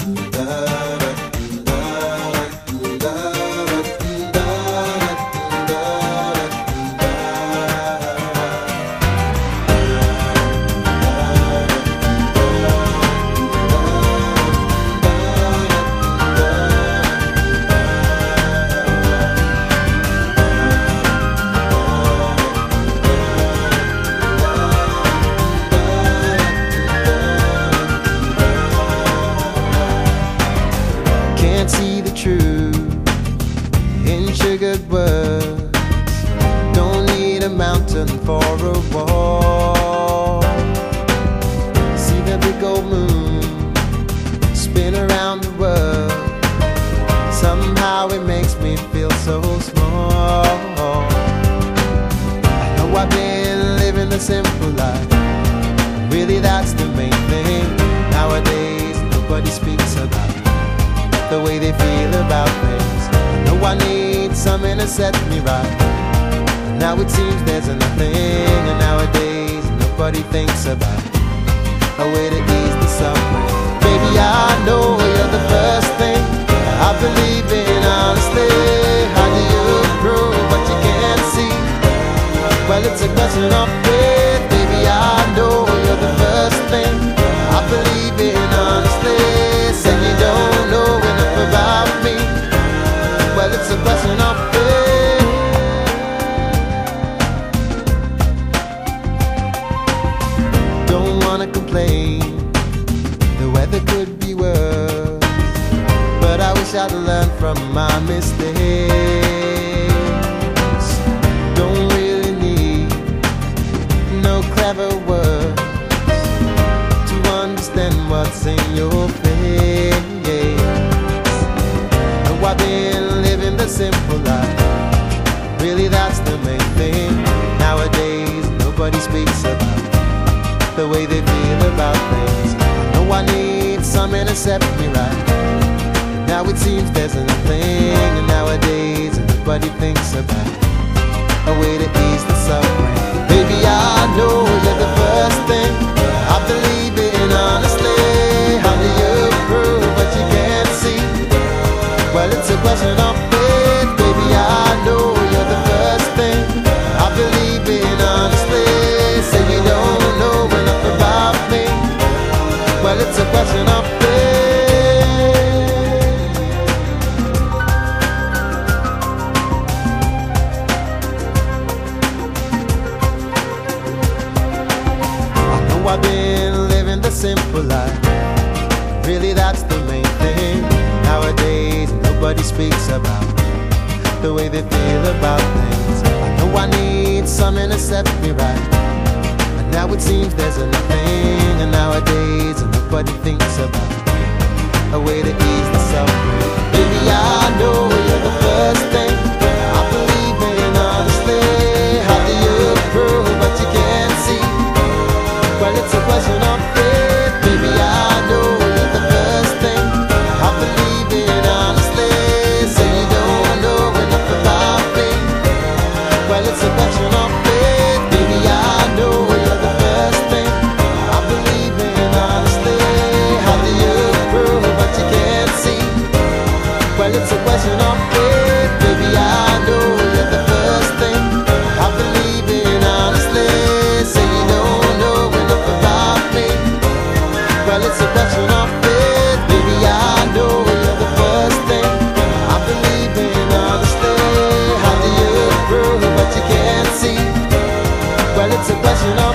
See the truth in sugared words. Don't need a mountain for a wall. See the big old moon spin around the world. Somehow it makes me feel so small. I know I've been living a simple life. Really, that's the main thing. Nowadays nobody speaks about the way they feel about things. I know I need something to set me right. Now it seems there's nothing, and nowadays nobody thinks about a way to ease the suffering. Baby, I know you're the first thing I believe in, honestly. How do you prove what you can't see? Well, it's a question of faith. Baby, I know you're the first thing I believe in, honestly. Say you don't know about me. Well, it's a question of faith. Don't wanna complain, the weather could be worse, but I wish I'd learned from my mistakes. Don't really need no clever words to understand what's in your face. I've been living the simple life. Really, that's the main thing. Nowadays nobody speaks about the way they feel about things. I know I need something to set me right. Now it seems there's nothing, and nowadays nobody thinks about a way to ease the suffering. Baby, I know you're the first thing I believe in, honestly. How do you prove what you can't see? Well, it's a question of faith. Baby, I know you're the first thing I believe in, honestly. Say you don't know enough about me. Well, it's a question of faith. I know I've been living the simple life. Really, that's the main thing. Nowadays nobody speaks about the way they feel about things. I know I need something to set me right, and now it seems there's nothing, and nowadays nobody thinks about a way to ease the suffering. Baby, I know you're the first thing I believe in, honestly. How do you prove what you can't see? Well, it's a question of faith. Baby, I know you're the first thing I believe in, honestly. Say you don't know enough about me. Well, it's a question of faith. Baby, I know you're the first thing I believe in, honestly. How do you prove what you can't see? Well, it's a question of faith. Baby, I know you're the first thing I believe in, honestly. Say you don't know enough about me. Well, it's a question of faith. Baby, I know you're the first thing I believe in, honestly. How do you prove what you can't see? Well, it's a question of